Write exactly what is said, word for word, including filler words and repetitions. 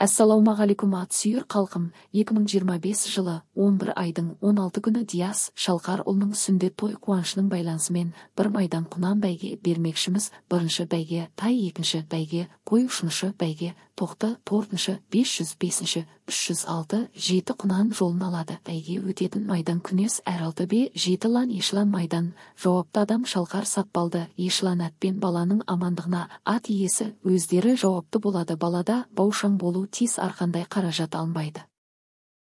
Ассалаумағалейкум ат сүйір қалқым, екі мың жиырма бес жылы он бір айдың он алты күні Диас Шалқар ұлының сүндет той қуанышының байланысымен бір майдан құнан бәйге бермекшіміз. Бірінші бәйге тай, екінші бәйге қой, үшінші бәйге тоқты, төртінші бес жүз, бесінші үш жүз алты, жеті құнан жолын алады. Бәйге өтетін майдан күнес әралты бе жеті лан ешілан майдан. Жауапты адам Шалқар Сатпалды. Ешілан атпен баланың амандығына ат иесі өздері жауапты болады. Балада баушаң болу тиіс, арқандай қаражат алынбайды.